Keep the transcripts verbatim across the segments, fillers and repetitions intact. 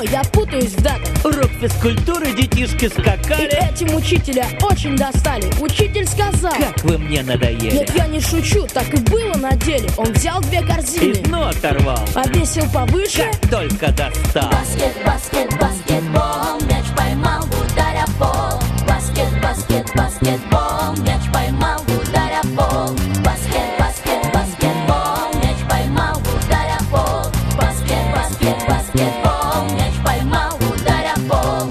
я путаюсь в датах. Урок физкультуры, детишки И скакали. этим учителя очень достали. Учитель сказал: Как вы мне надоели. нет, я не шучу, так и было на деле. Он взял две И корзины, дно оторвал, повесил повыше. как только достал. Баскет, баскет, баскетбол, мяч поймал, ударя пол. Баскет, баскет, баскетбол, мяч поймал, ударя пол. Баскет, баскет, баскетбол, мяч поймал, ударя пол. Баскет, баскет, баскетбол, мяч поймал, ударя пол.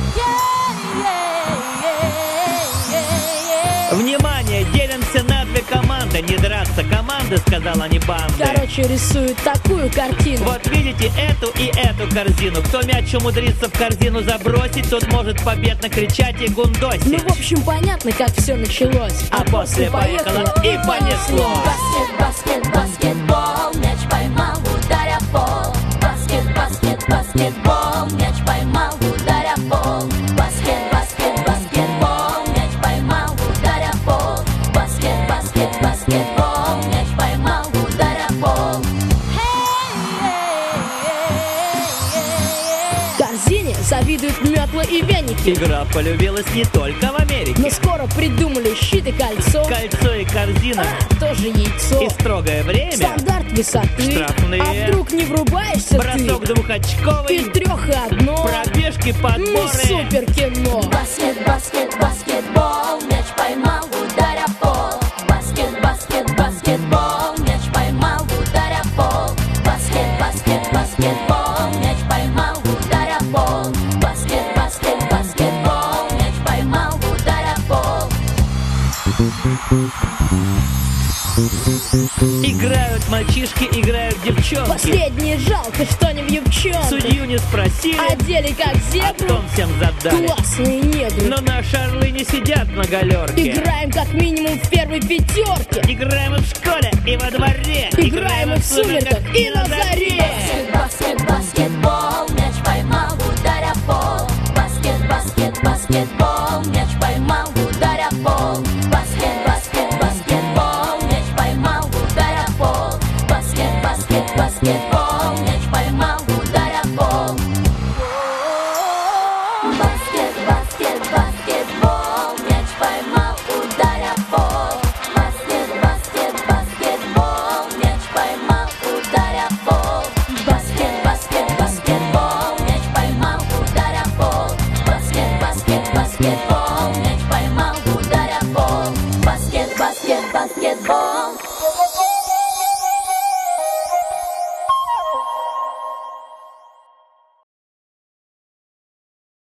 Внимание, делимся на две команды. Не драться команды, сказала не банды. Короче, рисует такую картину. Вот видите эту и эту корзину. Кто мяч умудрится в корзину забросить, тот может победно кричать и гундосить. Ну, в общем, понятно, как все началось. А после поехало и понесло. Баскет, баскет, баскетбол, мяч поймал, ударя пол. Баскет, баскет, баскетбол, мяч поймал, ударя пол. Баскет, баскет, баскетбол, мяч поймал, ударя пол. Баскет, баскет, баскетбол, мяч поймал, ударя пол. Корзине завидуют метлы и веники. Игра полюбилась не только в Америке. Но скоро придумали щит и кольцо. Кольцо и корзина А, тоже яйцо. и строгое время. Стандарт высоты. Штрафные. А вдруг не врубаешься Бросок ты? двухочковый. И трех и одно. Пробежки, Ну, подборы. супер кино. Баскет, баскет, баскетбол, мяч поймал, ударя пол. Баскет, баскет, баскетбол, мяч поймал, ударя пол. Баскет, баскет, баскетбол, мяч поймал, ударя пол. Баскет, баскет, баскетбол, мяч поймал, ударя пол. Играют мальчишки, играют девчонки. Последнее жалко, что не в юбчонке. Судью не спросили, Одели как а зебру. тон всем задали. Классные негры. Но наши орлы не сидят на галерке. Играем как минимум в первой пятерке. Играем и в школе, и во дворе. Играем и в сумерках, и на заре. Баскет, баскет, баскетбол, мяч поймал, ударя пол. Баскет, баскет, баскетбол, мяч поймал, ударя пол. Баскет, баскет, баскетбол, мяч поймал, ударя пол. Баскет, баскет, баскетбол.